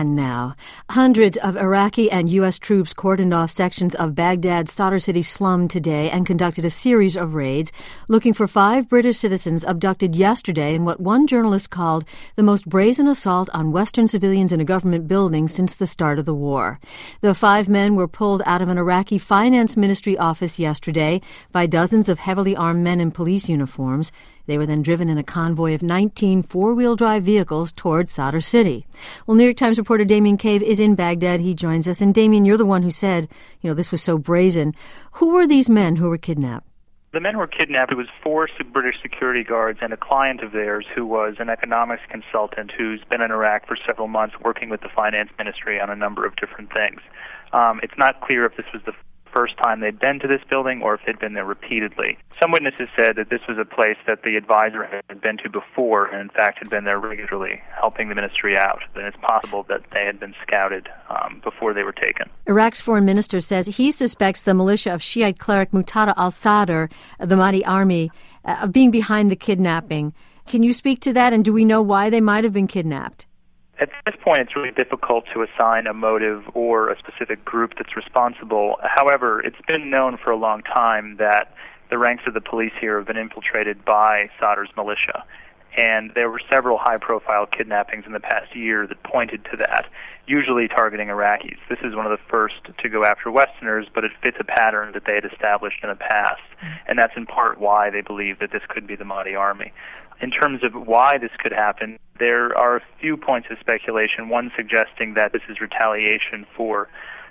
And now, hundreds of Iraqi and U.S. troops cordoned off sections of Baghdad's Sadr City slum today and conducted a series of raids looking for 5 British citizens abducted yesterday in what one journalist called the most brazen assault on Western civilians in a government building since the start of the war. The 5 men were pulled out of an Iraqi finance ministry office yesterday by dozens of heavily armed men in police uniforms. They were then driven in a convoy of 19 four-wheel drive vehicles towards Sadr City. Well, New York Times reporter Damien Cave is in Baghdad. He joins us. And Damien, you're the one who said, this was so brazen. Who were these men who were kidnapped? The men who were kidnapped, it was 4 British security guards and a client of theirs who was an economics consultant who's been in Iraq for several months working with the finance ministry on a number of different things. It's not clear if this was the first time they'd been to this building or if they'd been there repeatedly. Some witnesses said that this was a place that the advisor had been to before and in fact had been there regularly helping the ministry out. And it's possible that they had been scouted before they were taken. Iraq's foreign minister says he suspects the militia of Shiite cleric Muqtada al-Sadr, the Mahdi army, of being behind the kidnapping. Can you speak to that, and do we know why they might have been kidnapped? At this point, it's really difficult to assign a motive or a specific group that's responsible. However, it's been known for a long time that the ranks of the police here have been infiltrated by Sadr's militia. And there were several high-profile kidnappings in the past year that pointed to that, usually targeting Iraqis. This is one of the first to go after Westerners, but it fits a pattern that they had established in the past. And that's in part why they believe that this could be the Mahdi army. In terms of why this could happen, there are a few points of speculation, one suggesting that this is retaliation for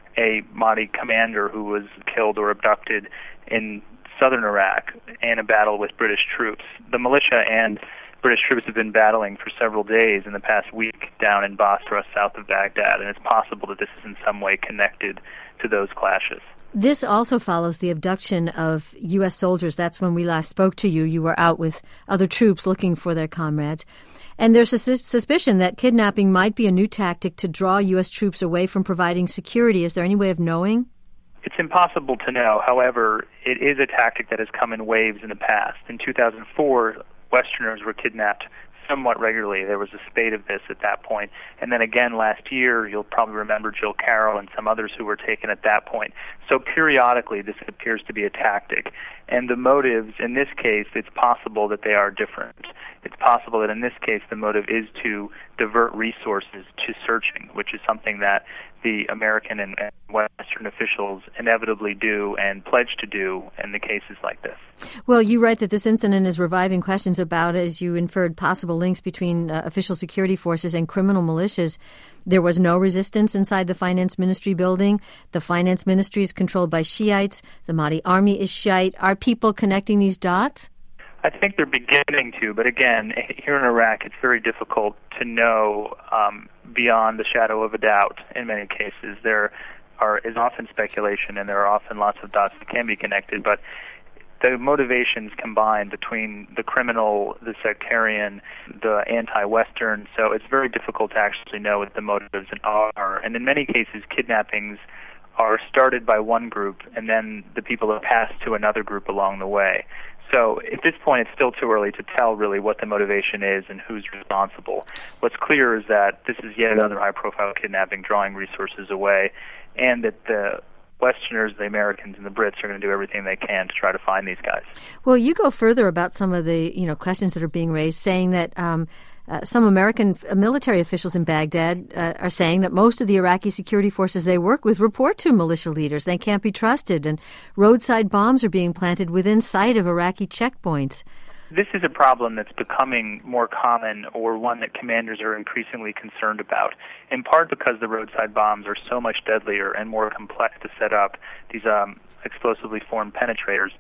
a Mahdi commander who was killed or abducted in southern Iraq in a battle with British troops. The militia and British troops have been battling for several days in the past week down in Basra, south of Baghdad, and it's possible that this is in some way connected to those clashes. This also follows the abduction of U.S. soldiers. That's when we last spoke to you. You were out with other troops looking for their comrades. And there's a suspicion that kidnapping might be a new tactic to draw U.S. troops away from providing security. Is there any way of knowing? It's impossible to know. However, it is a tactic that has come in waves in the past. In 2004, Westerners were kidnapped somewhat regularly. There was a spate of this at that point. And then again last year, you'll probably remember Jill Carroll and some others who were taken at that point. So periodically, this appears to be a tactic. And the motives, in this case, it's possible that they are different. It's possible that in this case, the motive is to divert resources to searching, which is something that the American and Western officials inevitably do and pledge to do in the cases like this. Well, you write that this incident is reviving questions about, as you inferred, possible links between official security forces and criminal militias. There was no resistance inside the finance ministry building. The finance ministry is controlled by Shiites. The Mahdi army is Shiite. Are people connecting these dots? I think they're beginning to, but again, here in Iraq, it's very difficult to know beyond the shadow of a doubt in many cases. There is often speculation, and there are often lots of dots that can be connected, but the motivations combined between the criminal, the sectarian, the anti-Western, so it's very difficult to actually know what the motives are. And in many cases, kidnappings are started by one group, and then the people are passed to another group along the way. So at this point, it's still too early to tell really what the motivation is and who's responsible. What's clear is that this is yet another high-profile kidnapping drawing resources away, and that the Westerners, the Americans, and the Brits are going to do everything they can to try to find these guys. Well, you go further about some of the questions that are being raised, saying that some American military officials in Baghdad are saying that most of the Iraqi security forces they work with report to militia leaders. They can't be trusted, and roadside bombs are being planted within sight of Iraqi checkpoints. This is a problem that's becoming more common, or one that commanders are increasingly concerned about, in part because the roadside bombs are so much deadlier and more complex to set up, these explosively formed penetrators.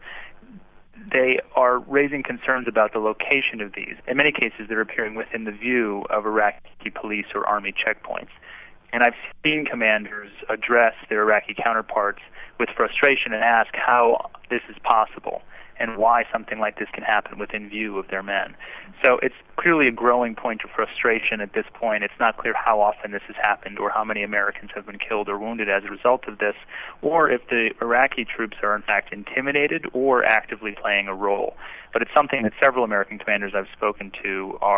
They are raising concerns about the location of these. In many cases, they're appearing within the view of Iraqi police or army checkpoints. And I've seen commanders address their Iraqi counterparts with frustration and ask how this is possible and why something like this can happen within view of their men. So it's clearly a growing point of frustration at this point. It's not clear how often this has happened or how many Americans have been killed or wounded as a result of this, or if the Iraqi troops are in fact intimidated or actively playing a role. But it's something that several American commanders I've spoken to are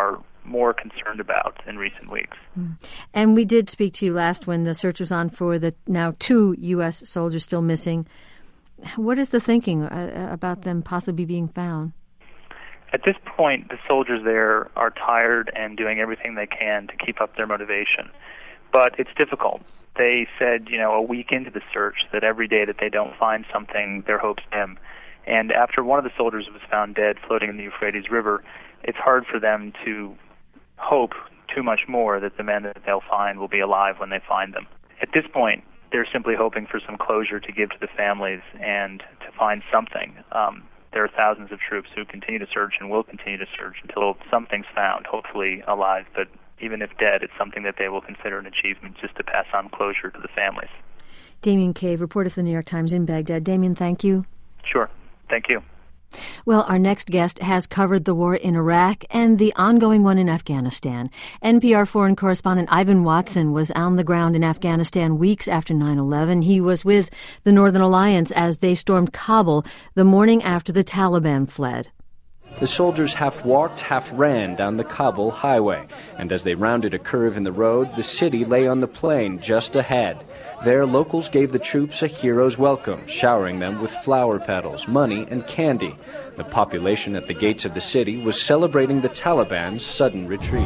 more concerned about in recent weeks. And we did speak to you last when the search was on for the now 2 U.S. soldiers still missing. What is the thinking about them possibly being found? At this point, the soldiers there are tired and doing everything they can to keep up their motivation. But it's difficult. They said, a week into the search that every day that they don't find something, their hopes dim. And after one of the soldiers was found dead floating in the Euphrates River, it's hard for them to hope too much more that the men that they'll find will be alive when they find them. At this point, they're simply hoping for some closure to give to the families and to find something. There are thousands of troops who continue to search and will continue to search until something's found, hopefully alive, but even if dead, it's something that they will consider an achievement just to pass on closure to the families. Damian Cave, reporter for the New York Times in Baghdad. Damian, thank you. Sure. Thank you. Well, our next guest has covered the war in Iraq and the ongoing one in Afghanistan. NPR foreign correspondent Ivan Watson was on the ground in Afghanistan weeks after 9/11. He was with the Northern Alliance as they stormed Kabul the morning after the Taliban fled. The soldiers half walked, half ran down the Kabul highway, and as they rounded a curve in the road, the city lay on the plain just ahead. There, locals gave the troops a hero's welcome, showering them with flower petals, money, and candy. The population at the gates of the city was celebrating the Taliban's sudden retreat.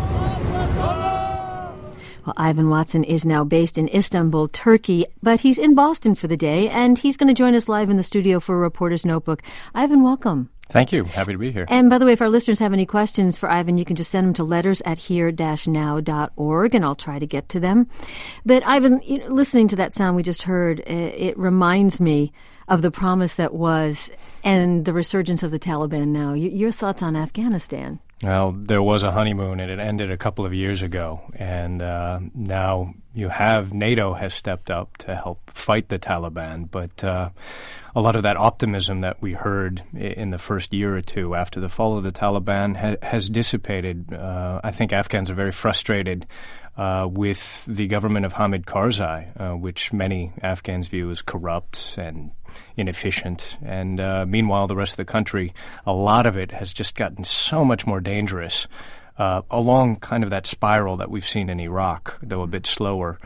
Well, Ivan Watson is now based in Istanbul, Turkey, but he's in Boston for the day, and he's going to join us live in the studio for a Reporter's Notebook. Ivan, welcome. Thank you. Happy to be here. And by the way, if our listeners have any questions for Ivan, you can just send them to letters@here-now.org, and I'll try to get to them. But Ivan, listening to that sound we just heard, it reminds me of the promise that was and the resurgence of the Taliban now. Your thoughts on Afghanistan? Well, there was a honeymoon, and it ended a couple of years ago. And now you have NATO has stepped up to help fight the Taliban. But a lot of that optimism that we heard in the first year or two after the fall of the Taliban has dissipated. I think Afghans are very frustrated with the government of Hamid Karzai, which many Afghans view as corrupt and inefficient. And meanwhile, the rest of the country, a lot of it has just gotten so much more dangerous along kind of that spiral that we've seen in Iraq, though a bit slower.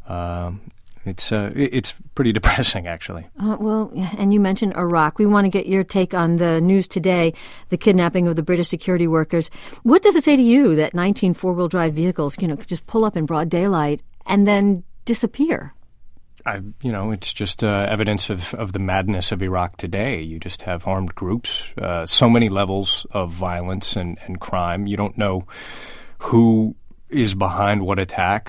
It's pretty depressing, actually. Well, and you mentioned Iraq. We want to get your take on the news today, the kidnapping of the British security workers. What does it say to you that 19 four-wheel drive vehicles, could just pull up in broad daylight and then disappear? It's just evidence of the madness of Iraq today. You just have armed groups, so many levels of violence and crime. You don't know who is behind what attack.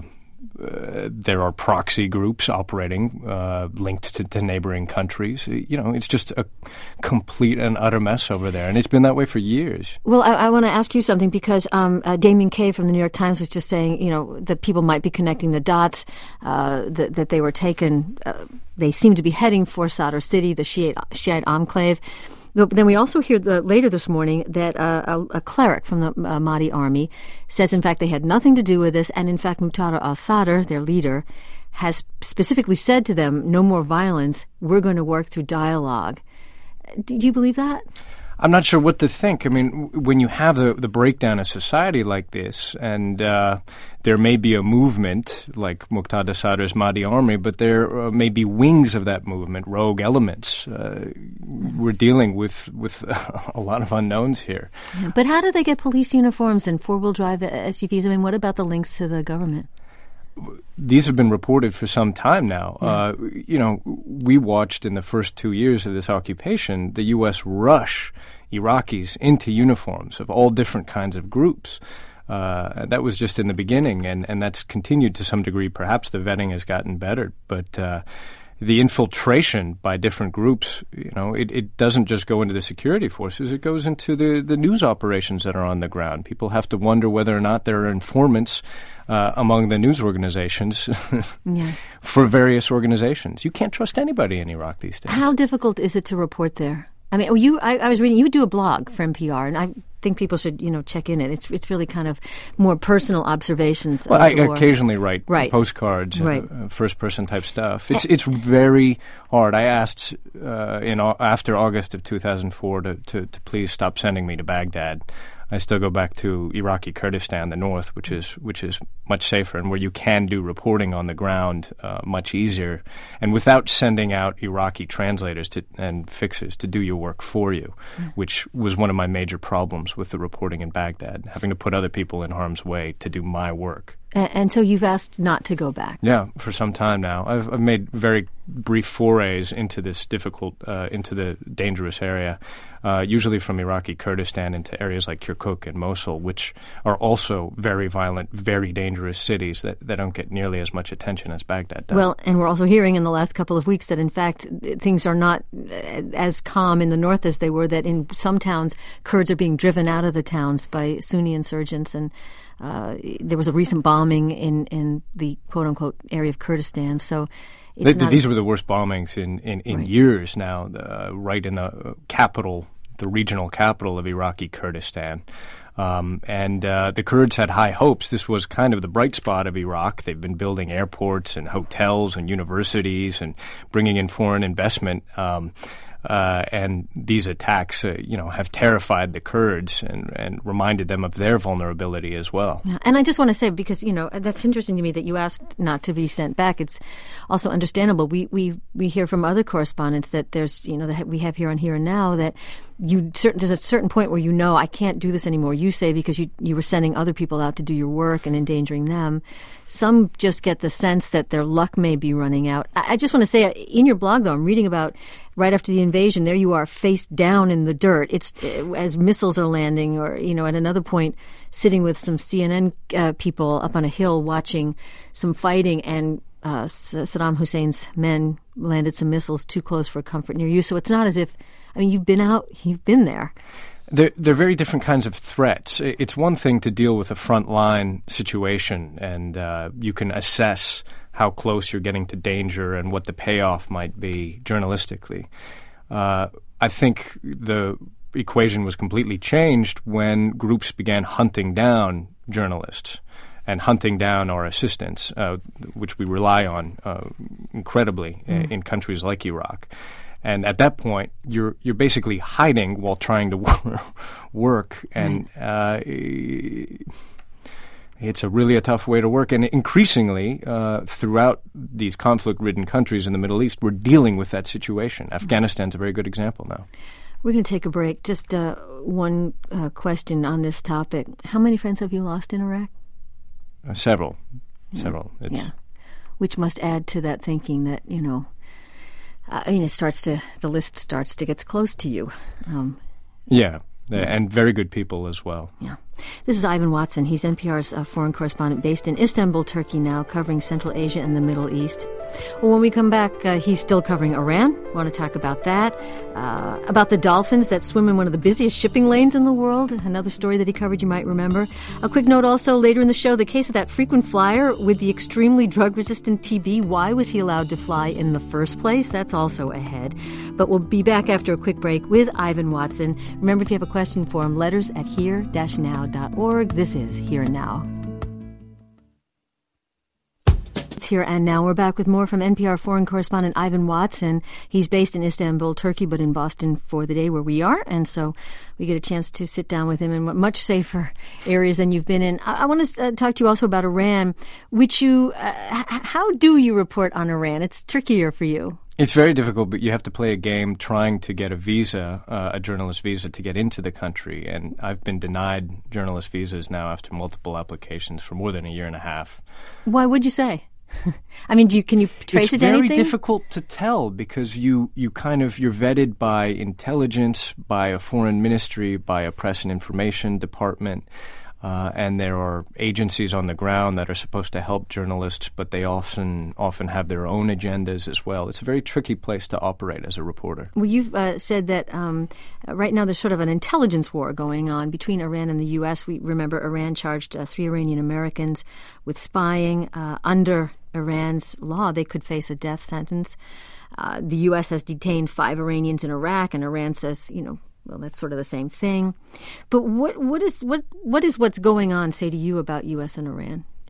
There are proxy groups operating linked to neighboring countries. It's just a complete and utter mess over there, and it's been that way for years. Well, I want to ask you something because Damian Cave from the New York Times was just saying, that people might be connecting the dots, that they were taken. They seem to be heading for Sadr City, the Shiite enclave. But then we also hear later this morning that a cleric from the Mahdi army says, in fact, they had nothing to do with this. And in fact, Muqtada al-Sadr, their leader, has specifically said to them, no more violence. We're going to work through dialogue. Do you believe that? I'm not sure what to think. I mean, when you have the breakdown of society like this, and there may be a movement like Muqtada Sadr's Mahdi army, but there may be wings of that movement, rogue elements. We're dealing with a lot of unknowns here. Yeah, but how do they get police uniforms and four-wheel drive SUVs? I mean, what about the links to the government? These have been reported for some time now. Yeah. We watched in the first 2 years of this occupation the U.S. rush Iraqis into uniforms of all different kinds of groups. That was just in the beginning, and that's continued to some degree. Perhaps the vetting has gotten better, but the infiltration by different groups, it doesn't just go into the security forces. It goes into the news operations that are on the ground. People have to wonder whether or not there are informants among the news organizations for various organizations. You can't trust anybody in Iraq these days. How difficult is it to report there? I mean, I was reading, you do a blog for NPR, and I think people should, check in it. It's really kind of more personal observations. Well, I occasionally write postcards, first-person type stuff. It's very hard. I asked after August of 2004 to please stop sending me to Baghdad. I still go back to Iraqi Kurdistan, the north, which is much safer and where you can do reporting on the ground much easier, and without sending out Iraqi translators and fixers to do your work for you, which was one of my major problems with the reporting in Baghdad, having to put other people in harm's way to do my work. And so you've asked not to go back. Yeah, for some time now. I've made very brief forays into this difficult, into the dangerous area, usually from Iraqi Kurdistan into areas like Kirkuk and Mosul, which are also very violent, very dangerous cities that don't get nearly as much attention as Baghdad does. Well, and we're also hearing in the last couple of weeks that, in fact, things are not as calm in the north as they were, that in some towns, Kurds are being driven out of the towns by Sunni insurgents, and there was a recent bombing in the quote-unquote area of Kurdistan. So these were the worst bombings in right. years now, right in the capital, the regional capital of Iraqi Kurdistan. And the Kurds had high hopes. This was kind of the bright spot of Iraq. They've been building airports and hotels and universities and bringing in foreign investment. And these attacks, have terrified the Kurds and reminded them of their vulnerability as well. Yeah. And I just want to say, because, that's interesting to me that you asked not to be sent back. It's also understandable. We hear from other correspondents that there's, that we have here on Here and Now, that there's a certain point where I can't do this anymore. You say because you were sending other people out to do your work and endangering them. Some just get the sense that their luck may be running out. I just want to say, in your blog, though, I'm reading about right after the invasion, there you are face down in the dirt. It's as missiles are landing, or, at another point, sitting with some CNN people up on a hill watching some fighting, and Saddam Hussein's men landed some missiles too close for comfort near you. So it's not as if, you've been out, you've been there. They're very different kinds of threats. It's one thing to deal with a front-line situation, and you can assess how close you're getting to danger and what the payoff might be journalistically. I think the equation was completely changed when groups began hunting down journalists and hunting down our assistants, which we rely on incredibly in countries like Iraq. And at that point, you're basically hiding while trying to work, and it's a tough way to work. And increasingly, throughout these conflict-ridden countries in the Middle East, we're dealing with that situation. Afghanistan's a very good example now. We're going to take a break. Just one question on this topic. How many friends have you lost in Iraq? Several. Which must add to that thinking that, the list gets close to you. And very good people as well. Yeah. This is Ivan Watson. He's NPR's foreign correspondent based in Istanbul, Turkey now, covering Central Asia and the Middle East. Well, when we come back, he's still covering Iran. We want to talk about that, about the dolphins that swim in one of the busiest shipping lanes in the world, another story that he covered you might remember. A quick note also, later in the show, the case of that frequent flyer with the extremely drug-resistant TB. Why was he allowed to fly in the first place? That's also ahead. But we'll be back after a quick break with Ivan Watson. Remember, if you have a question for him, letters at here-now.org. This is Here and Now. It's Here and Now. We're back with more from NPR foreign correspondent Ivan Watson. He's based in Istanbul, Turkey, but in Boston for the day where we are. And so we get a chance to sit down with him in much safer areas than you've been in. I want to talk to you also about Iran, which how do you report on Iran? It's trickier for you. It's very difficult, but you have to play a game trying to get a visa, a journalist visa, to get into the country. And I've been denied journalist visas now after multiple applications for more than a year and a half. Why would you say? Can you trace it to anything? It's very difficult to tell because you're vetted by intelligence, by a foreign ministry, by a press and information department. And there are agencies on the ground that are supposed to help journalists, but they often have their own agendas as well. It's a very tricky place to operate as a reporter. Well, you've said that right now there's sort of an intelligence war going on between Iran and the U.S. We remember Iran charged 3 Iranian Americans with spying. Under Iran's law, they could face a death sentence. The U.S. has detained 5 Iranians in Iraq, and Iran says, well, that's sort of the same thing. But what is what's going on say to you about U.S. and Iran?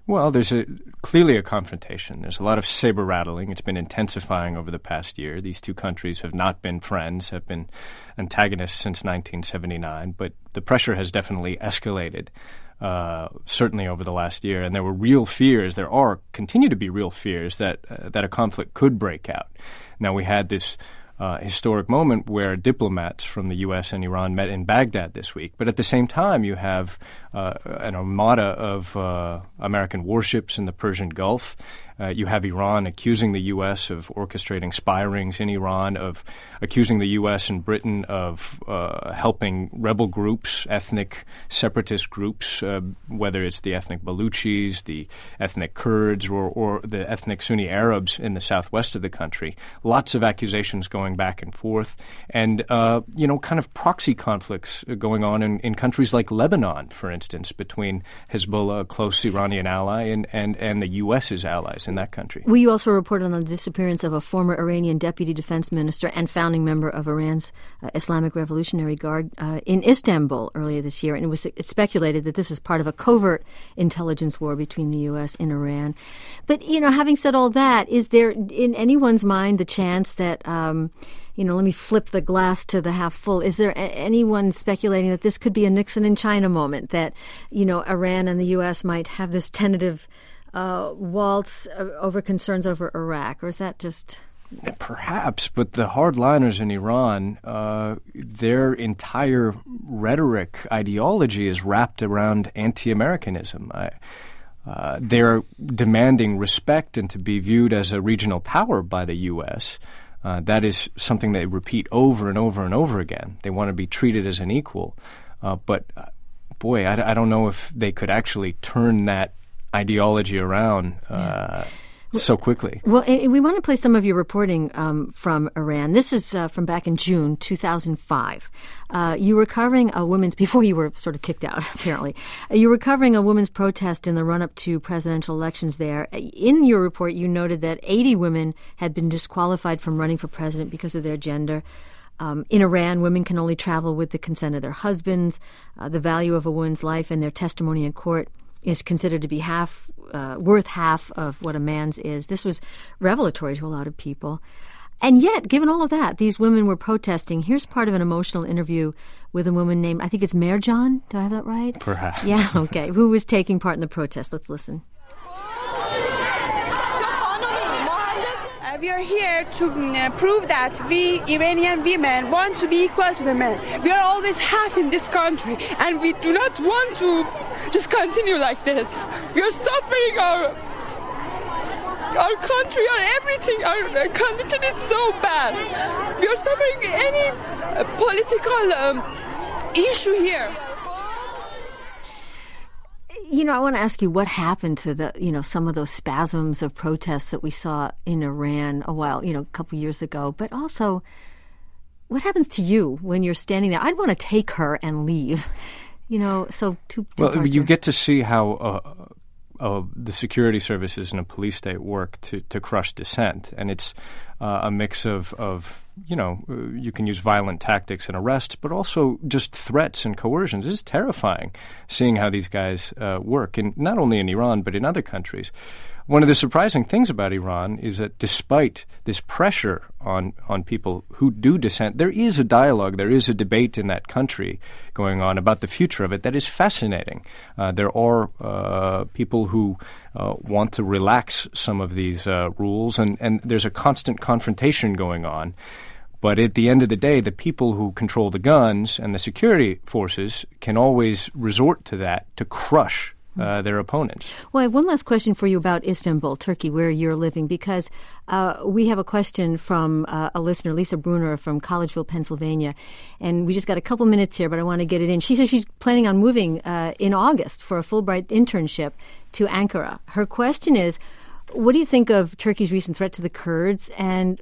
Well, there's clearly a confrontation. There's a lot of saber rattling. It's been intensifying over the past year. These two countries have not been friends, have been antagonists since 1979, but the pressure has definitely escalated, certainly over the last year. And there were real fears, continue to be real fears that a conflict could break out. Now, we had this historic moment where diplomats from the U.S. and Iran met in Baghdad this week. But at the same time, you have an armada of American warships in the Persian Gulf. You have Iran accusing the U.S. of orchestrating spy rings in Iran, of accusing the U.S. and Britain of helping rebel groups, ethnic separatist groups, whether it's the ethnic Baluchis, the ethnic Kurds, or the ethnic Sunni Arabs in the southwest of the country. Lots of accusations going back and forth, and kind of proxy conflicts going on in countries like Lebanon, for instance, between Hezbollah, a close Iranian ally, and the U.S.'s allies in that country. Well, you also reported on the disappearance of a former Iranian deputy defense minister and founding member of Iran's Islamic Revolutionary Guard in Istanbul earlier this year, and it's speculated that this is part of a covert intelligence war between the U.S. and Iran. But, having said all that, is there in anyone's mind the chance that let me flip the glass to the half full. Is there anyone speculating that this could be a Nixon in China moment, that, Iran and the U.S. might have this tentative waltz over concerns over Iraq? Or is that just... Perhaps, but the hardliners in Iran, their entire rhetoric, ideology is wrapped around anti-Americanism. They're demanding respect and to be viewed as a regional power by the U.S., that is something they repeat over and over and over again. They want to be treated as an equal. But I don't know if they could actually turn that ideology around so quickly. Well, we want to play some of your reporting from Iran. This is from back in June 2005. You were covering a woman's, before you were sort of kicked out, apparently, you were covering a women's protest in the run-up to presidential elections there. In your report, you noted that 80 women had been disqualified from running for president because of their gender. In Iran, women can only travel with the consent of their husbands. The value of a woman's life and their testimony in court is considered to be worth half of what a man's is. This was revelatory to a lot of people. And yet, given all of that, these women were protesting. Here's part of an emotional interview with a woman named, I think it's Merjan. Do I have that right? Perhaps. Yeah, okay. Who was taking part in the protest. Let's listen. We are here to prove that we Iranian women want to be equal to the men. We are always half in this country, and we do not want to just continue like this. We are suffering our country, our everything. Our condition is so bad. We are suffering any political issue here. I want to ask you what happened to some of those spasms of protests that we saw in Iran a couple years ago, but also what happens to you when you're standing there? I'd want to take her and leave, so Well, you get to see how the security services in a police state work to crush dissent, and it's a mix of you can use violent tactics and arrests, but also just threats and coercions. It's terrifying seeing how these guys work, and not only in Iran, but in other countries. One of the surprising things about Iran is that despite this pressure on people who do dissent, there is a dialogue, there is a debate in that country going on about the future of it that is fascinating. There are people who want to relax some of these rules, and there's a constant confrontation going on. But at the end of the day, the people who control the guns and the security forces can always resort to that to crush their opponents. Well, I have one last question for you about Istanbul, Turkey, where you're living, because we have a question from a listener, Lisa Bruner from Collegeville, Pennsylvania, and we just got a couple minutes here, but I want to get it in. She says she's planning on moving in August for a Fulbright internship to Ankara. Her question is, what do you think of Turkey's recent threat to the Kurds, and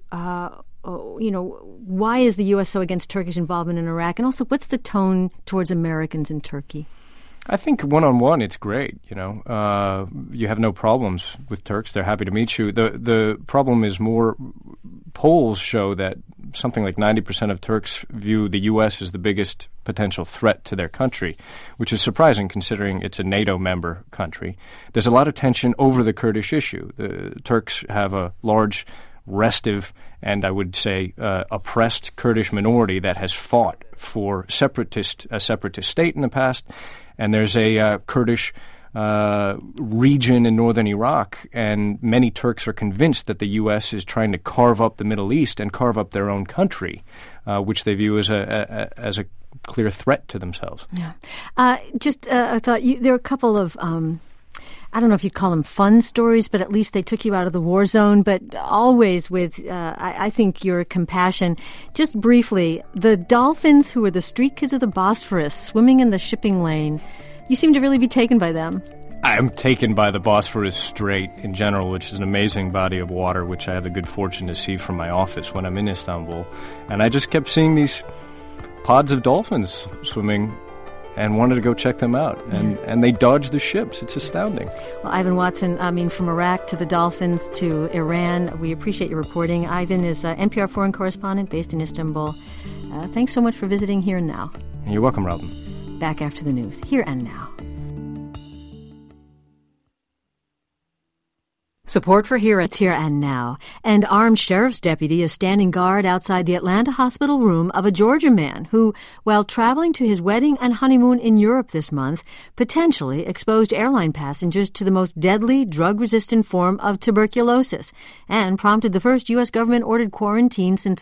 why is the U.S. so against Turkish involvement in Iraq, and also what's the tone towards Americans in Turkey? I think one-on-one it's great. You have no problems with Turks. They're happy to meet you. The problem is more polls show that something like 90% of Turks view the U.S. as the biggest potential threat to their country, which is surprising considering it's a NATO member country. There's a lot of tension over the Kurdish issue. The Turks have a large, restive, and I would say oppressed Kurdish minority that has fought for a separatist state in the past, and there's a Kurdish region in northern Iraq, and many Turks are convinced that the U.S. is trying to carve up the Middle East and carve up their own country, which they view as a clear threat to themselves. Yeah. I thought there were a couple of I don't know if you'd call them fun stories, but at least they took you out of the war zone, but always with, I think, your compassion. Just briefly, the dolphins who were the street kids of the Bosphorus swimming in the shipping lane, you seem to really be taken by them. I'm taken by the Bosphorus Strait in general, which is an amazing body of water, which I have the good fortune to see from my office when I'm in Istanbul. And I just kept seeing these pods of dolphins swimming and wanted to go check them out. And they dodged the ships. It's astounding. Well, Ivan Watson, from Iraq to the dolphins to Iran, we appreciate your reporting. Ivan is NPR foreign correspondent based in Istanbul. Thanks so much for visiting Here and Now. You're welcome, Robin. Back after the news. Here and Now. Support for Here and Now. An armed sheriff's deputy is standing guard outside the Atlanta hospital room of a Georgia man who, while traveling to his wedding and honeymoon in Europe this month, potentially exposed airline passengers to the most deadly drug-resistant form of tuberculosis and prompted the first U.S. government-ordered quarantine since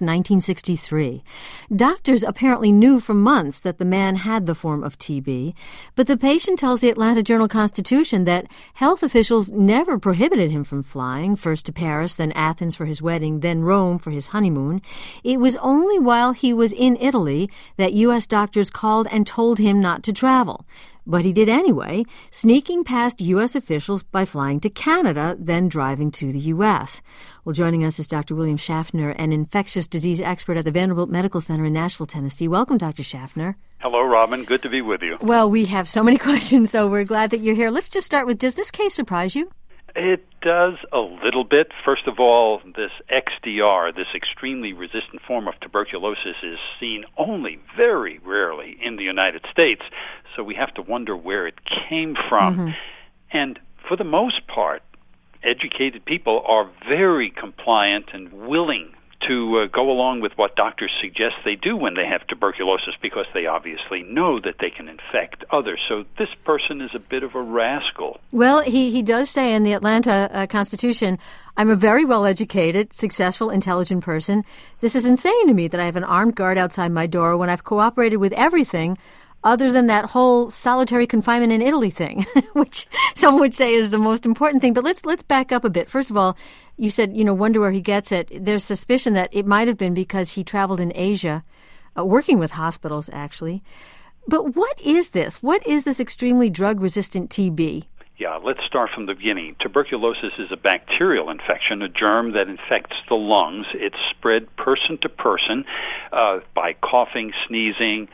1963. Doctors apparently knew for months that the man had the form of TB, but the patient tells the Atlanta Journal-Constitution that health officials never prohibited him from flying, first to Paris, then Athens for his wedding, then Rome for his honeymoon. It was only while he was in Italy that U.S. doctors called and told him not to travel. But he did anyway, sneaking past U.S. officials by flying to Canada, then driving to the U.S. Well, joining us is Dr. William Schaffner, an infectious disease expert at the Vanderbilt Medical Center in Nashville, Tennessee. Welcome, Dr. Schaffner. Hello, Robin. Good to be with you. Well, we have so many questions, so we're glad that you're here. Let's just start with, does this case surprise you? It does a little bit. First of all, this XDR, this extremely resistant form of tuberculosis, is seen only very rarely in the United States, so we have to wonder where it came from. Mm-hmm. And for the most part, educated people are very compliant and willing to go along with what doctors suggest they do when they have tuberculosis, because they obviously know that they can infect others. So this person is a bit of a rascal. Well, he does say in the Atlanta Constitution, I'm a very well-educated, successful, intelligent person. This is insane to me that I have an armed guard outside my door when I've cooperated with everything other than that whole solitary confinement in Italy thing, which some would say is the most important thing. But let's back up a bit. First of all, you said, wonder where he gets it. There's suspicion that it might have been because he traveled in Asia, working with hospitals, actually. But what is this? What is this extremely drug-resistant TB? Yeah, let's start from the beginning. Tuberculosis is a bacterial infection, a germ that infects the lungs. It's spread person to person by coughing, sneezing,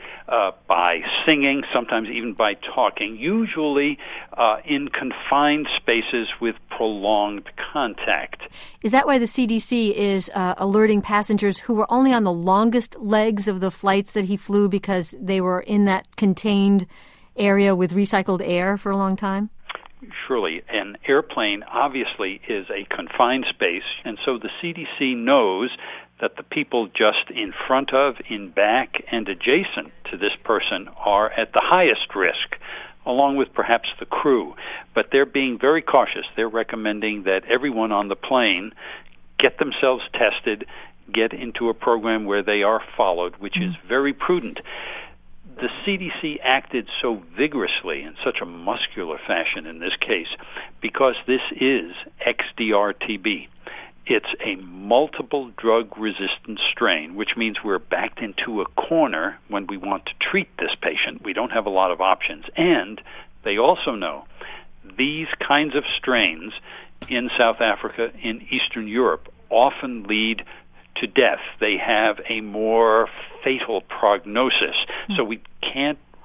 by singing, sometimes even by talking, usually in confined spaces with prolonged contact. Is that why the CDC is alerting passengers who were only on the longest legs of the flights that he flew because they were in that contained area with recycled air for a long time? Surely, an airplane obviously is a confined space, and so the CDC knows that the people just in front of, in back, and adjacent to this person are at the highest risk, along with perhaps the crew. But they're being very cautious. They're recommending that everyone on the plane get themselves tested, get into a program where they are followed, which is very prudent. The CDC acted so vigorously in such a muscular fashion in this case because this is XDR-TB. It's a multiple drug-resistant strain, which means we're backed into a corner when we want to treat this patient. We don't have a lot of options. And they also know these kinds of strains in South Africa, in Eastern Europe, often lead to death. They have a more fatal prognosis. So we can't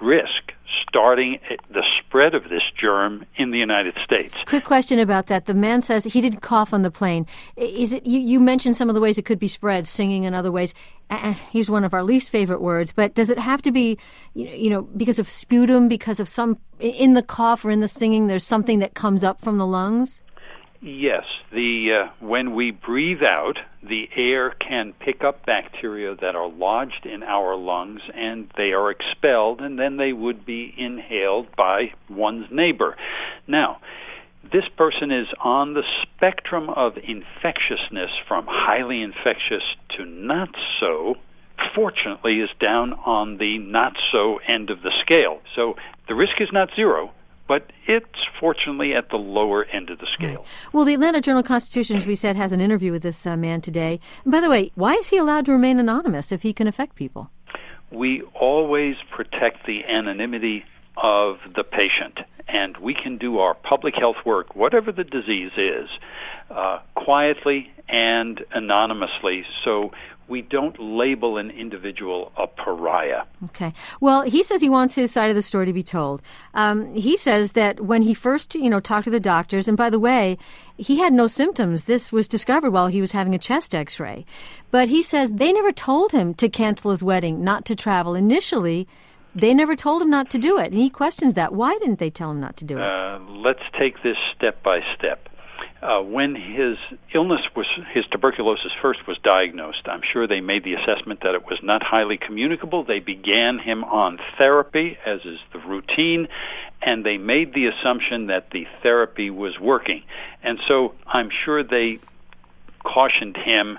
risk starting the spread of this germ in the United States. Quick question about that. The man says he didn't cough on the plane. Is it? You mentioned some of the ways it could be spread, singing and other ways. Here's one of our least favorite words, but does it have to be, because of sputum, because of some, in the cough or in the singing, there's something that comes up from the lungs? Yes. When we breathe out, the air can pick up bacteria that are lodged in our lungs, and they are expelled, and then they would be inhaled by one's neighbor. Now, this person is on the spectrum of infectiousness from highly infectious to not so. Fortunately, is down on the not so end of the scale. So the risk is not zero, but it's fortunately at the lower end of the scale. Right. Well, the Atlanta Journal-Constitution, as we said, has an interview with this man today. And by the way, why is he allowed to remain anonymous if he can affect people? We always protect the anonymity of the patient, and we can do our public health work, whatever the disease is, quietly and anonymously, so we don't label an individual a pariah. Okay. Well, he says he wants his side of the story to be told. He says that when he first, talked to the doctors, and by the way, he had no symptoms. This was discovered while he was having a chest x-ray. But he says they never told him to cancel his wedding, not to travel. Initially, they never told him not to do it, and he questions that. Why didn't they tell him not to do it? Let's take this step by step. When his tuberculosis first was diagnosed, I'm sure they made the assessment that it was not highly communicable. They began him on therapy, as is the routine, and they made the assumption that the therapy was working. And so I'm sure they cautioned him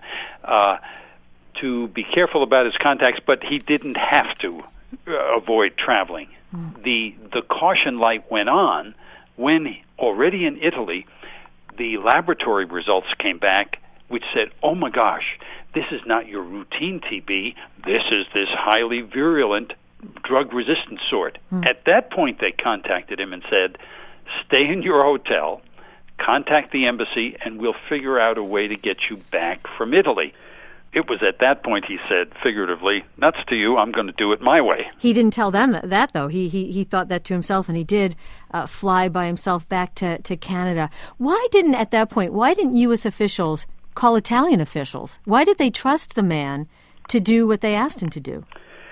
to be careful about his contacts, but he didn't have to avoid traveling. The caution light went on when, already in Italy, the laboratory results came back, which said, oh my gosh, this is not your routine TB, this is this highly virulent drug-resistant sort. At that point, they contacted him and said, stay in your hotel, contact the embassy, and we'll figure out a way to get you back from Italy. It was at that point he said, figuratively, nuts to you, I'm going to do it my way. He didn't tell them that though. He thought that to himself, and he did fly by himself back to Canada. Why didn't U.S. officials call Italian officials? Why did they trust the man to do what they asked him to do?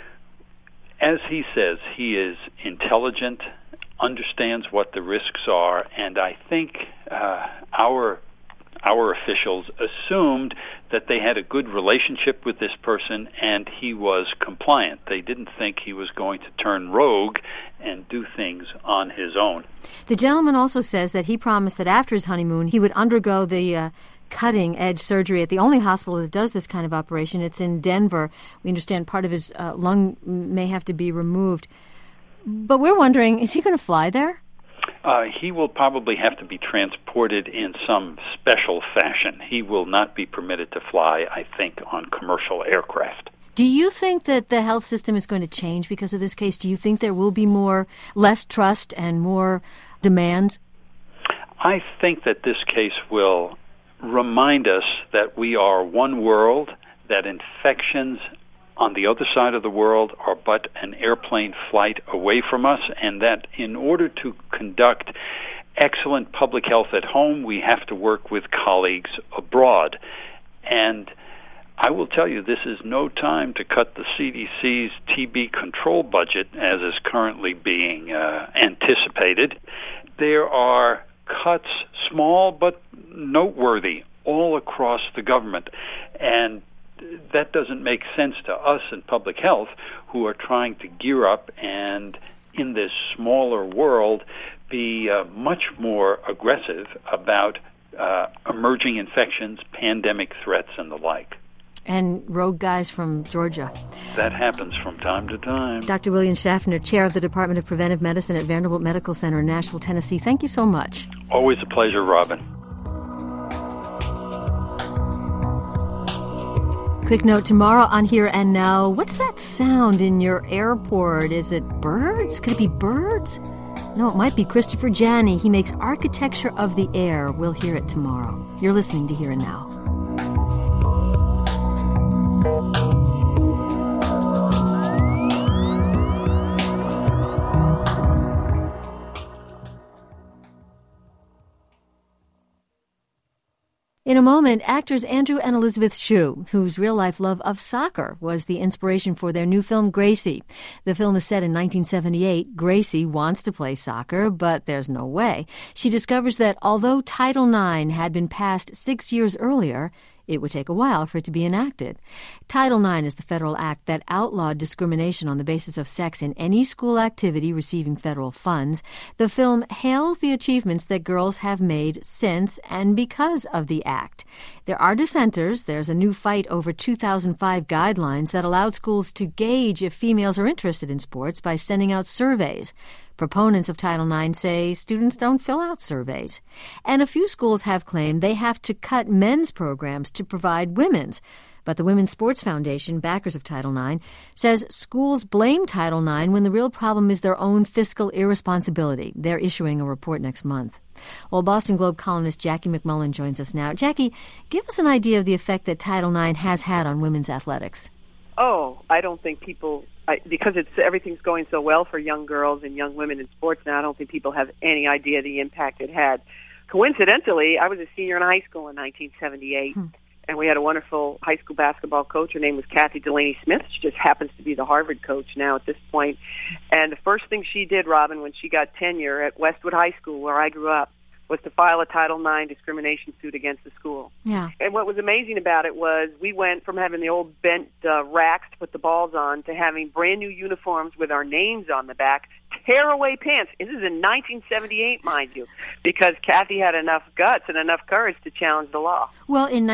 As he says, he is intelligent, understands what the risks are, and I think our officials assumed that they had a good relationship with this person and he was compliant. They didn't think he was going to turn rogue and do things on his own. The gentleman also says that he promised that after his honeymoon he would undergo the cutting-edge surgery at the only hospital that does this kind of operation. It's in Denver. We understand part of his lung may have to be removed. But we're wondering, is he going to fly there? He will probably have to be transported in some special fashion. He will not be permitted to fly, I think, on commercial aircraft. Do you think that the health system is going to change because of this case? Do you think there will be less trust and more demands? I think that this case will remind us that we are one world, that infections on the other side of the world are but an airplane flight away from us, and that in order to conduct excellent public health at home, we have to work with colleagues abroad. And I will tell you, this is no time to cut the CDC's TB control budget as is currently being anticipated. There are cuts, small but noteworthy, all across the government, and that doesn't make sense to us in public health who are trying to gear up and, in this smaller world, be much more aggressive about emerging infections, pandemic threats, and the like. And rogue guys from Georgia. That happens from time to time. Dr. William Schaffner, Chair of the Department of Preventive Medicine at Vanderbilt Medical Center in Nashville, Tennessee. Thank you so much. Always a pleasure, Robin. Quick note, tomorrow on Here and Now, what's that sound in your airport? Is it birds? Could it be birds? No, it might be Christopher Janney. He makes architecture of the air. We'll hear it tomorrow. You're listening to Here and Now. In a moment, actors Andrew and Elizabeth Shue, whose real-life love of soccer was the inspiration for their new film, Gracie. The film is set in 1978. Gracie wants to play soccer, but there's no way. She discovers that although Title IX had been passed 6 years earlier, it would take a while for it to be enacted. Title IX is the federal act that outlawed discrimination on the basis of sex in any school activity receiving federal funds. The film hails the achievements that girls have made since and because of the act. There are dissenters. There's a new fight over 2005 guidelines that allowed schools to gauge if females are interested in sports by sending out surveys. Proponents of Title IX say students don't fill out surveys. And a few schools have claimed they have to cut men's programs to provide women's. But the Women's Sports Foundation, backers of Title IX, says schools blame Title IX when the real problem is their own fiscal irresponsibility. They're issuing a report next month. Well, Boston Globe columnist Jackie McMullen joins us now. Jackie, give us an idea of the effect that Title IX has had on women's athletics. Oh, I don't think people... because everything's going so well for young girls and young women in sports now, I don't think people have any idea the impact it had. Coincidentally, I was a senior in high school in 1978, and we had a wonderful high school basketball coach. Her name was Kathy Delaney Smith. She just happens to be the Harvard coach now at this point. And the first thing she did, Robin, when she got tenure at Westwood High School, where I grew up, was to file a Title IX discrimination suit against the school. Yeah. And what was amazing about it was we went from having the old bent racks to put the balls on to having brand new uniforms with our names on the back, tearaway pants. This is in 1978, mind you, because Kathy had enough guts and enough courage to challenge the law. Well, in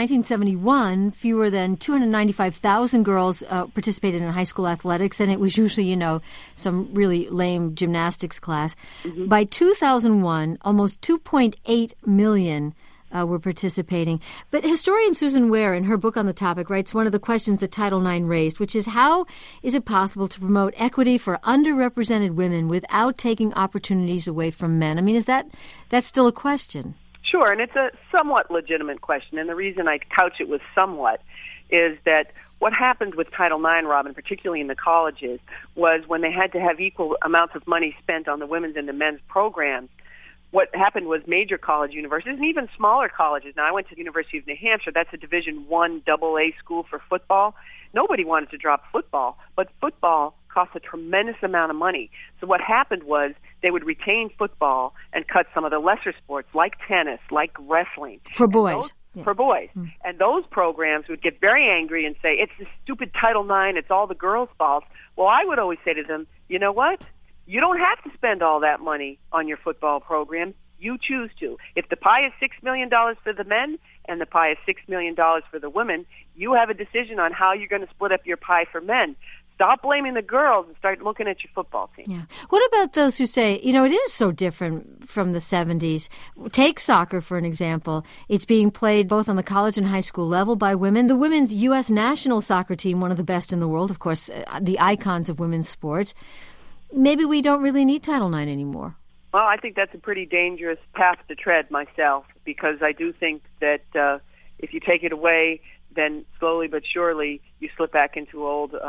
1971, fewer than 295,000 girls participated in high school athletics, and it was usually, some really lame gymnastics class. Mm-hmm. By 2001, almost 2.8 million were participating. But historian Susan Ware, in her book on the topic, writes one of the questions that Title IX raised, which is how is it possible to promote equity for underrepresented women without taking opportunities away from men? I mean, that's still a question? Sure, and it's a somewhat legitimate question. And the reason I couch it with somewhat is that what happened with Title IX, Robin, particularly in the colleges, was when they had to have equal amounts of money spent on the women's and the men's programs, what happened was major college universities and even smaller colleges. Now, I went to the University of New Hampshire. That's a Division I AA school for football. Nobody wanted to drop football, but football costs a tremendous amount of money. So what happened was they would retain football and cut some of the lesser sports like tennis, like wrestling. For boys. For boys. Mm. And those programs would get very angry and say, it's this stupid Title IX, it's all the girls' fault. Well, I would always say to them, you know what? You don't have to spend all that money on your football program. You choose to. If the pie is $6 million for the men and the pie is $6 million for the women, you have a decision on how you're going to split up your pie for men. Stop blaming the girls and start looking at your football team. Yeah. What about those who say, it is so different from the 70s? Take soccer, for an example. It's being played both on the college and high school level by women. The women's U.S. national soccer team, one of the best in the world, of course, the icons of women's sports. Maybe we don't really need Title IX anymore. Well, I think that's a pretty dangerous path to tread myself, because I do think that if you take it away, then slowly but surely you slip back into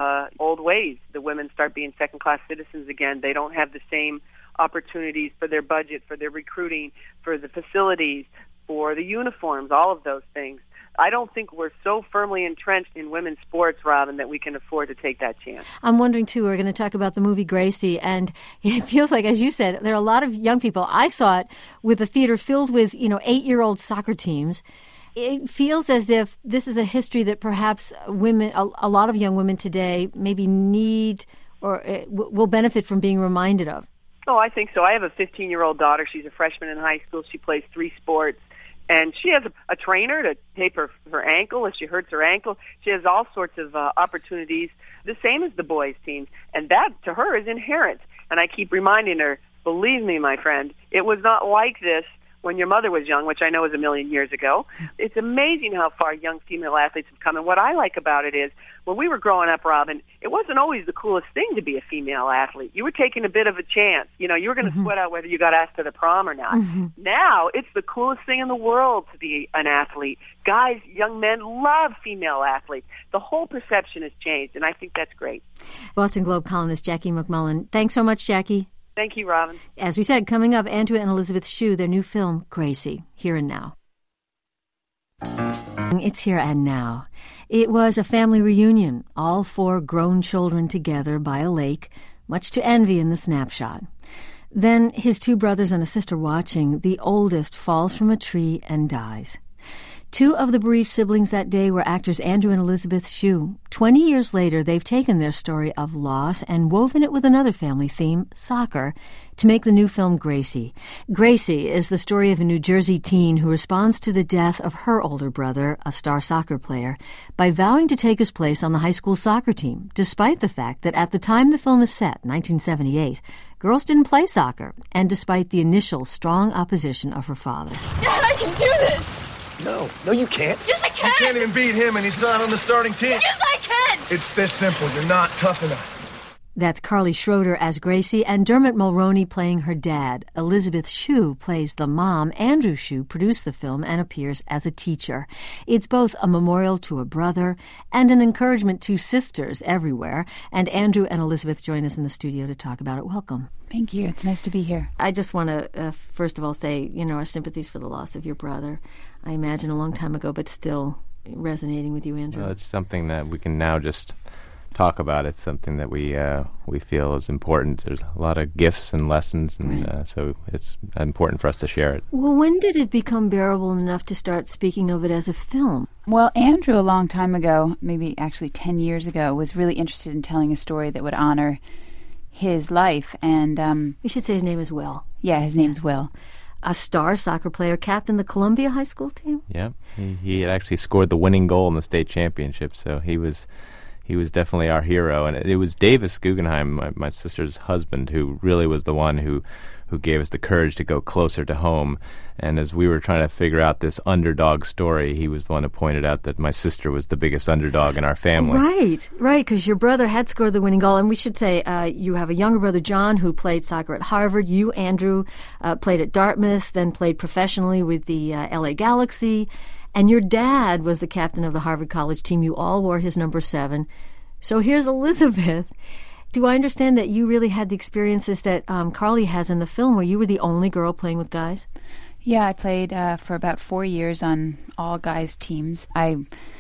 old ways. The women start being second-class citizens again. They don't have the same opportunities for their budget, for their recruiting, for the facilities, for the uniforms, all of those things. I don't think we're so firmly entrenched in women's sports, Robin, that we can afford to take that chance. I'm wondering, too, we're going to talk about the movie Gracie, and it feels like, as you said, there are a lot of young people. I saw it with a theater filled with, 8-year-old soccer teams. It feels as if this is a history that perhaps women, a lot of young women today maybe need or will benefit from being reminded of. Oh, I think so. I have a 15-year-old daughter. She's a freshman in high school. She plays 3 sports. And she has a trainer to tape her ankle if she hurts her ankle. She has all sorts of opportunities, the same as the boys' teams. And that, to her, is inherent. And I keep reminding her, believe me, my friend, it was not like this when your mother was young, which I know is a million years ago. It's amazing how far young female athletes have come. And what I like about it is, when we were growing up, Robin, it wasn't always the coolest thing to be a female athlete. You were taking a bit of a chance. You were going to sweat out whether you got asked to the prom or not. Mm-hmm. Now, it's the coolest thing in the world to be an athlete. Guys, young men love female athletes. The whole perception has changed, and I think that's great. Boston Globe columnist Jackie McMullen. Thanks so much, Jackie. Thank you, Robin. As we said, coming up, Andrew and Elizabeth Shue, their new film, Gracie, Here and Now. It's Here and Now. It was a family reunion, all 4 grown children together by a lake, much to envy in the snapshot. Then his 2 brothers and a sister watching, the oldest falls from a tree and dies. 2 of the bereaved siblings that day were actors Andrew and Elizabeth Shue. 20 years later, they've taken their story of loss and woven it with another family theme, soccer, to make the new film Gracie. Gracie is the story of a New Jersey teen who responds to the death of her older brother, a star soccer player, by vowing to take his place on the high school soccer team, despite the fact that at the time the film is set, 1978, girls didn't play soccer, and despite the initial strong opposition of her father. Dad, I can do this! No, you can't. Yes, I can! You can't even beat him, and he's not on the starting team. Yes, I can! It's this simple. You're not tough enough. That's Carly Schroeder as Gracie and Dermot Mulroney playing her dad. Elizabeth Shue plays the mom. Andrew Shue produced the film and appears as a teacher. It's both a memorial to a brother and an encouragement to sisters everywhere. And Andrew and Elizabeth join us in the studio to talk about it. Welcome. Thank you. It's nice to be here. I just want to, first of all, say, our sympathies for the loss of your brother. I imagine a long time ago, but still resonating with you, Andrew. Well, it's something that we can now just talk about. It's something that we feel is important. There's a lot of gifts and lessons, and so it's important for us to share it. Well, when did it become bearable enough to start speaking of it as a film? Well, Andrew, a long time ago, maybe actually 10 years ago, was really interested in telling a story that would honor his life. And you should say his name is Will. Yeah, his name's Will. A star soccer player, captained the Columbia High School team? Yeah, he had actually scored the winning goal in the state championship, so he was definitely our hero. And it was Davis Guggenheim, my sister's husband, who really was the one who gave us the courage to go closer to home. And as we were trying to figure out this underdog story, he was the one who pointed out that my sister was the biggest underdog in our family. Right, because your brother had scored the winning goal. And we should say you have a younger brother, John, who played soccer at Harvard. You, Andrew, played at Dartmouth, then played professionally with the LA Galaxy. And your dad was the captain of the Harvard College team. You all wore his number 7. So here's Elizabeth. Do I understand that you really had the experiences that Carly has in the film, where you were the only girl playing with guys? Yeah, I played for about 4 years on all guys' teams. I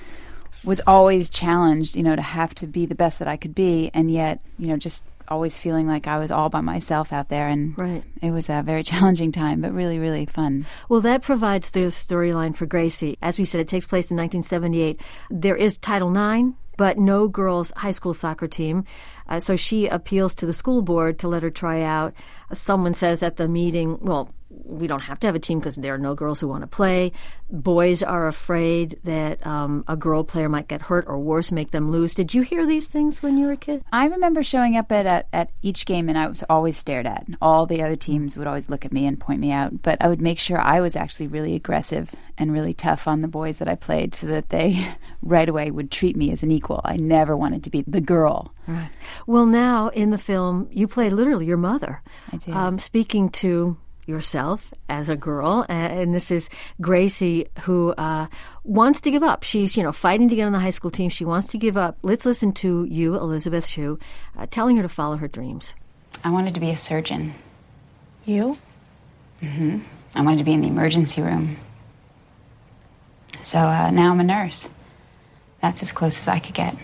was always challenged, to have to be the best that I could be, and yet, just always feeling like I was all by myself out there, and It was a very challenging time, but really, really fun. Well, that provides the storyline for Gracie. As we said, it takes place in 1978. There is Title IX, but no girls' high school soccer team. So she appeals to the school board to let her try out. Someone says at the meeting, well, we don't have to have a team because there are no girls who want to play. Boys are afraid that a girl player might get hurt or worse, make them lose. Did you hear these things when you were a kid? I remember showing up at each game, and I was always stared at. All the other teams would always look at me and point me out. But I would make sure I was actually really aggressive and really tough on the boys that I played, so that they right away would treat me as an equal. I never wanted to be the girl. Right. Well, now in the film, you play literally your mother. I did. Speaking to yourself as a girl, and this is Gracie, who wants to give up. She's, fighting to get on the high school team. She wants to give up. Let's listen to you, Elizabeth Shue, telling her to follow her dreams. I wanted to be a surgeon. You? Mm-hmm. I wanted to be in the emergency room. So now I'm a nurse. That's as close as I could get.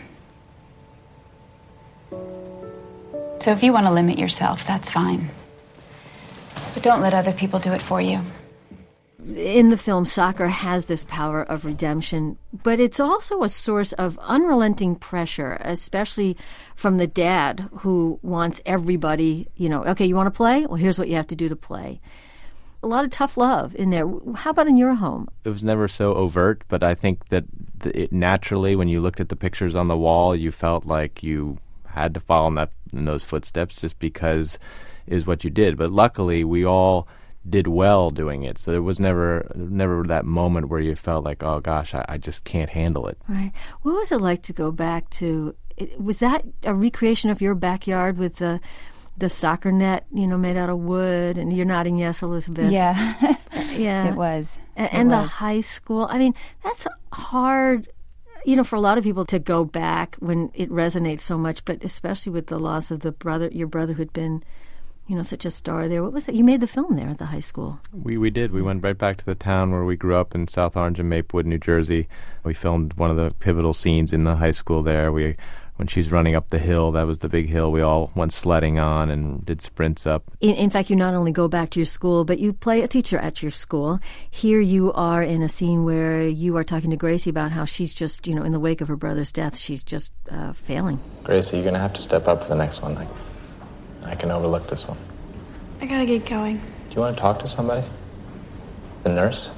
So if you want to limit yourself, that's fine. But don't let other people do it for you. In the film, soccer has this power of redemption, but it's also a source of unrelenting pressure, especially from the dad who wants everybody, okay, you want to play? Well, here's what you have to do to play. A lot of tough love in there. How about in your home? It was never so overt, but I think that it naturally, when you looked at the pictures on the wall, you felt like you had to follow in those footsteps just because it was what you did. But luckily, we all did well doing it. So there was never that moment where you felt like, oh gosh, I just can't handle it. Right. What was it like to go back to, was that a recreation of your backyard with the soccer net, made out of wood? And you're nodding yes, Elizabeth. Yeah. Yeah. It was. And the high school. I mean, that's hard, for a lot of people to go back when it resonates so much, but especially with the loss of your brother who'd been such a star there. What was that? You made the film there at the high school. We did. We went right back to the town where we grew up in South Orange and Maplewood, New Jersey. We filmed one of the pivotal scenes in the high school there. When she's running up the hill, that was the big hill we all went sledding on and did sprints up. In fact, you not only go back to your school, but you play a teacher at your school. Here you are in a scene where you are talking to Gracie about how she's just, in the wake of her brother's death, she's just failing. Gracie, you're going to have to step up for the next one. I can overlook this one. I gotta get going. Do you want to talk to somebody? The nurse?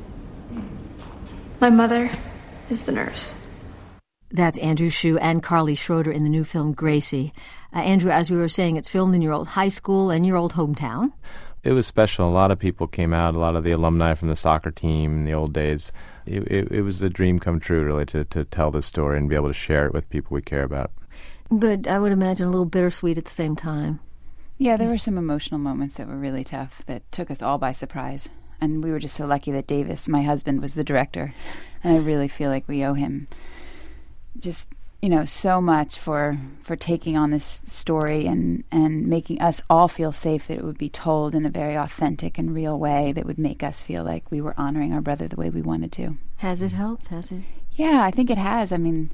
My mother is the nurse. That's Andrew Shue and Carly Schroeder in the new film Gracie. Andrew, as we were saying, it's filmed in your old high school and your old hometown. It was special. A lot of people came out, a lot of the alumni from the soccer team in the old days. It was a dream come true, really, to tell this story and be able to share it with people we care about. But I would imagine a little bittersweet at the same time. Yeah, there were some emotional moments that were really tough that took us all by surprise. And we were just so lucky that Davis, my husband, was the director. And I really feel like we owe him just, so much for taking on this story and making us all feel safe that it would be told in a very authentic and real way that would make us feel like we were honoring our brother the way we wanted to. Has it helped? Has it? Yeah, I think it has. I mean,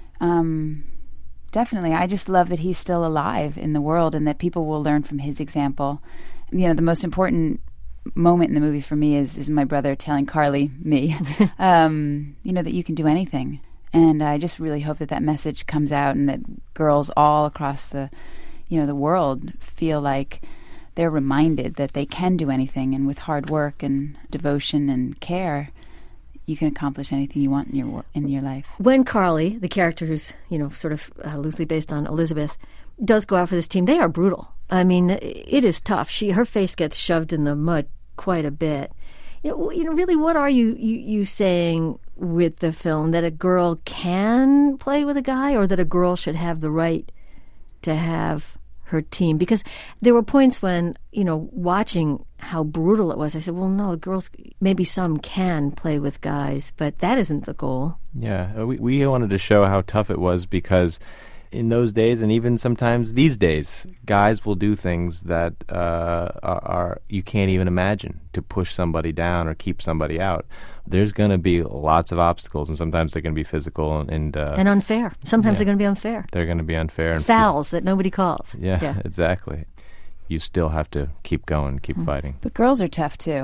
definitely. I just love that he's still alive in the world and that people will learn from his example. The most important moment in the movie for me is my brother telling Carly, me, that you can do anything. And I just really hope that message comes out and that girls all across the world feel like they're reminded that they can do anything, and with hard work and devotion and care, you can accomplish anything you want in your life. When Carly, the character who's sort of loosely based on Elizabeth, does go out for this team, they are brutal. I mean, it is tough. Her face gets shoved in the mud quite a bit. Really, what are you saying with the film? That a girl can play with a guy, or that a girl should have the right to have her team? Because there were points when, watching how brutal it was, I said, well, no, girls, maybe some can play with guys, but that isn't the goal. Yeah, we wanted to show how tough it was because in those days, and even sometimes these days, guys will do things that are you can't even imagine to push somebody down or keep somebody out. There's going to be lots of obstacles, and sometimes they're going to be physical and unfair. Sometimes they're going to be unfair. They're going to be unfair. And fouls that nobody calls. Yeah, exactly. You still have to keep going, keep fighting. But girls are tough, too.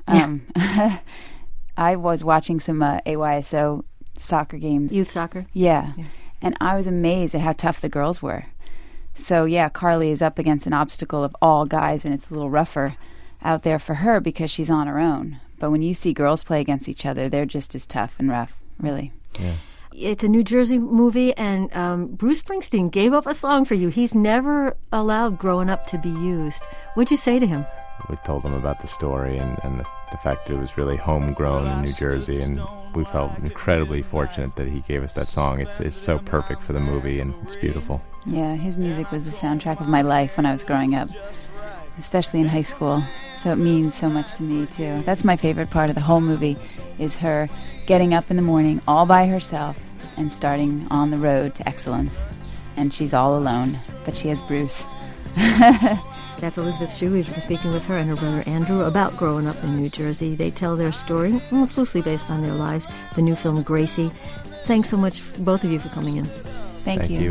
I was watching some AYSO soccer games. Youth soccer? Yeah. And I was amazed at how tough the girls were. So, yeah, Carly is up against an obstacle of all guys, and it's a little rougher out there for her because she's on her own. But when you see girls play against each other, they're just as tough and rough, really. Yeah. It's a New Jersey movie, and Bruce Springsteen gave up a song for you. He's never allowed Growing Up to be used. What'd you say to him? We told him about the story and the fact that it was really homegrown in New Jersey, and we felt incredibly fortunate that he gave us that song. It's so perfect for the movie, and it's beautiful. Yeah, his music was the soundtrack of my life when I was growing up, especially in high school. So it means so much to me, too. That's my favorite part of the whole movie, is her getting up in the morning all by herself and starting on the road to excellence. And she's all alone, but she has Bruce. That's Elizabeth Shue. We've been speaking with her and her brother Andrew about growing up in New Jersey. They tell their story, it's loosely based on their lives, the new film Gracie. Thanks so much, both of you, for coming in. Thank you.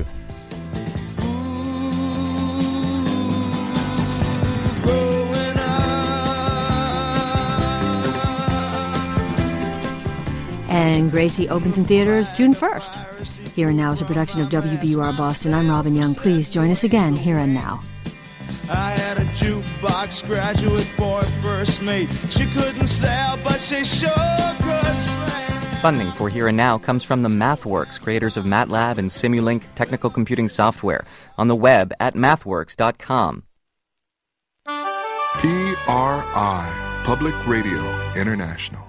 And Gracie opens in theaters June 1st. Here and Now is a production of WBUR Boston. I'm Robin Young. Please join us again, Here and Now. I had a jukebox graduate boy first mate. She couldn't sail, but she sure could sing. Funding for Here and Now comes from the MathWorks, creators of MATLAB and Simulink technical computing software, on the web at mathworks.com. PRI, Public Radio International.